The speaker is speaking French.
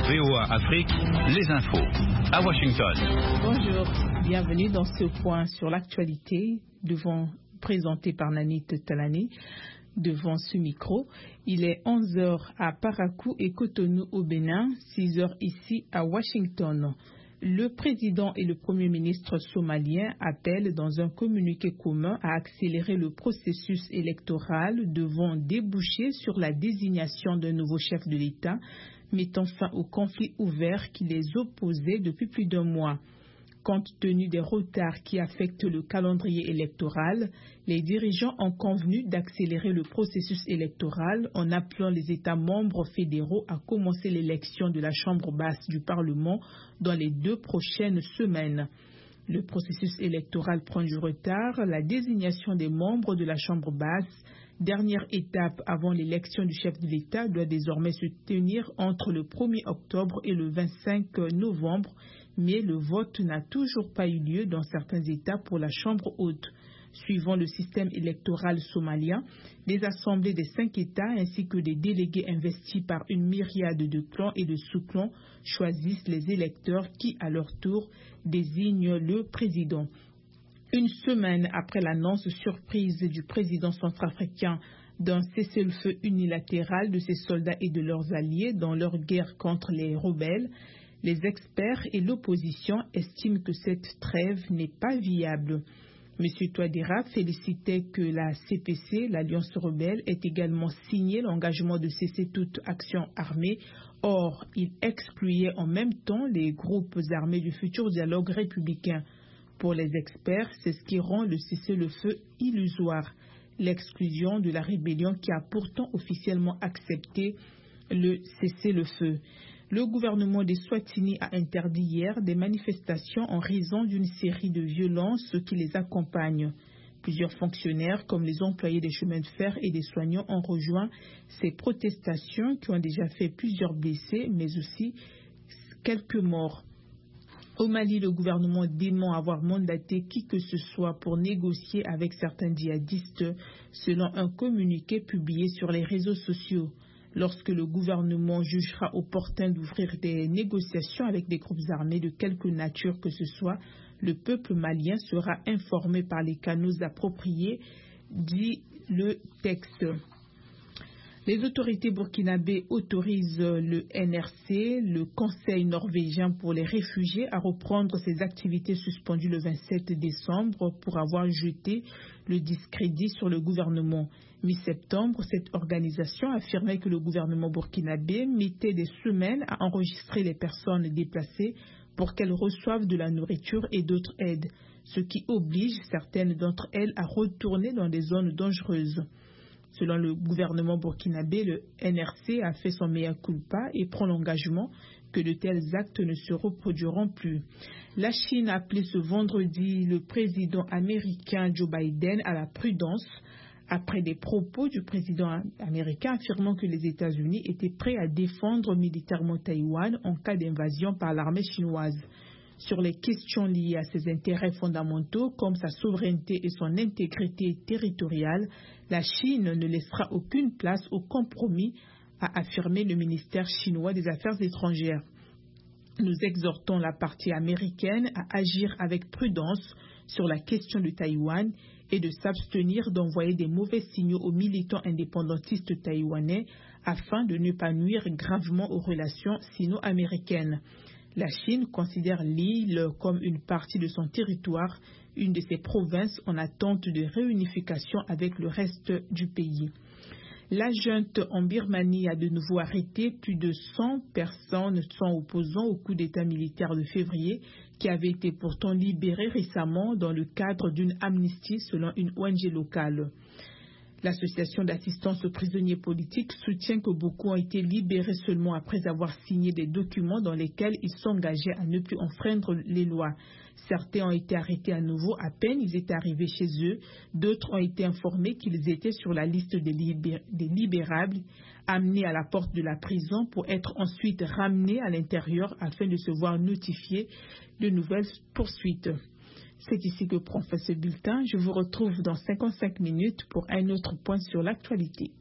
VOA Afrique, les infos à Washington. Bonjour, bienvenue dans ce point sur l'actualité présenté par Nanit Talani. Devant ce micro, il est 11h à Parakou et Cotonou au Bénin, 6h ici à Washington. Le président et le premier ministre somalien appellent dans un communiqué commun à accélérer le processus électoral devant déboucher sur la désignation d'un nouveau chef de l'État, mettant fin au conflit ouvert qui les opposait depuis plus d'un mois. Compte tenu des retards qui affectent le calendrier électoral, les dirigeants ont convenu d'accélérer le processus électoral en appelant les États membres fédéraux à commencer l'élection de la Chambre basse du Parlement dans les 2 prochaines semaines. Le processus électoral prend du retard. La désignation des membres de la Chambre basse, dernière étape avant l'élection du chef de l'État, doit désormais se tenir entre le 1er octobre et le 25 novembre, mais le vote n'a toujours pas eu lieu dans certains États pour la Chambre haute. Suivant le système électoral somalien, les assemblées des 5 États ainsi que des délégués investis par une myriade de clans et de sous-clans choisissent les électeurs qui, à leur tour, désignent le président. Une semaine après l'annonce surprise du président centrafricain d'un cessez-le-feu unilatéral de ses soldats et de leurs alliés dans leur guerre contre les rebelles, les experts et l'opposition estiment que cette trêve n'est pas viable. M. Touadéra félicitait que la CPC, l'Alliance rebelle, ait également signé l'engagement de cesser toute action armée. Or, il excluait en même temps les groupes armés du futur dialogue républicain. Pour les experts, c'est ce qui rend le cessez-le-feu illusoire. L'exclusion de la rébellion qui a pourtant officiellement accepté le cessez-le-feu. Le gouvernement des Swatini a interdit hier des manifestations en raison d'une série de violences qui les accompagnent. Plusieurs fonctionnaires, comme les employés des chemins de fer et des soignants, ont rejoint ces protestations qui ont déjà fait plusieurs blessés, mais aussi quelques morts. Au Mali, le gouvernement dément avoir mandaté qui que ce soit pour négocier avec certains djihadistes, selon un communiqué publié sur les réseaux sociaux. Lorsque le gouvernement jugera opportun d'ouvrir des négociations avec des groupes armés de quelque nature que ce soit, le peuple malien sera informé par les canaux appropriés, dit le texte. Les autorités burkinabées autorisent le NRC, le Conseil norvégien pour les réfugiés, à reprendre ses activités suspendues le 27 décembre pour avoir jeté le discrédit sur le gouvernement. Mi-septembre, cette organisation affirmait que le gouvernement burkinabé mettait des semaines à enregistrer les personnes déplacées pour qu'elles reçoivent de la nourriture et d'autres aides, ce qui oblige certaines d'entre elles à retourner dans des zones dangereuses. Selon le gouvernement burkinabé, le NRC a fait son mea culpa et prend l'engagement que de tels actes ne se reproduiront plus. La Chine a appelé ce vendredi le président américain Joe Biden à la prudence après des propos du président américain affirmant que les États-Unis étaient prêts à défendre militairement Taïwan en cas d'invasion par l'armée chinoise. Sur les questions liées à ses intérêts fondamentaux comme sa souveraineté et son intégrité territoriale, la Chine ne laissera aucune place au compromis, a affirmé le ministère chinois des Affaires étrangères. Nous exhortons la partie américaine à agir avec prudence sur la question de Taïwan et de s'abstenir d'envoyer des mauvais signaux aux militants indépendantistes taïwanais afin de ne pas nuire gravement aux relations sino-américaines. La Chine considère l'île comme une partie de son territoire, une de ses provinces en attente de réunification avec le reste du pays. La junte en Birmanie a de nouveau arrêté plus de 100 personnes sans opposants au coup d'État militaire de février, qui avait été pourtant libérées récemment dans le cadre d'une amnistie selon une ONG locale. L'association d'assistance aux prisonniers politiques soutient que beaucoup ont été libérés seulement après avoir signé des documents dans lesquels ils s'engageaient à ne plus enfreindre les lois. Certains ont été arrêtés à nouveau à peine ils étaient arrivés chez eux. D'autres ont été informés qu'ils étaient sur la liste des libérables, amenés à la porte de la prison pour être ensuite ramenés à l'intérieur afin de se voir notifier de nouvelles poursuites. C'est ici que prend fin ce bulletin. Je vous retrouve dans 55 minutes pour un autre point sur l'actualité.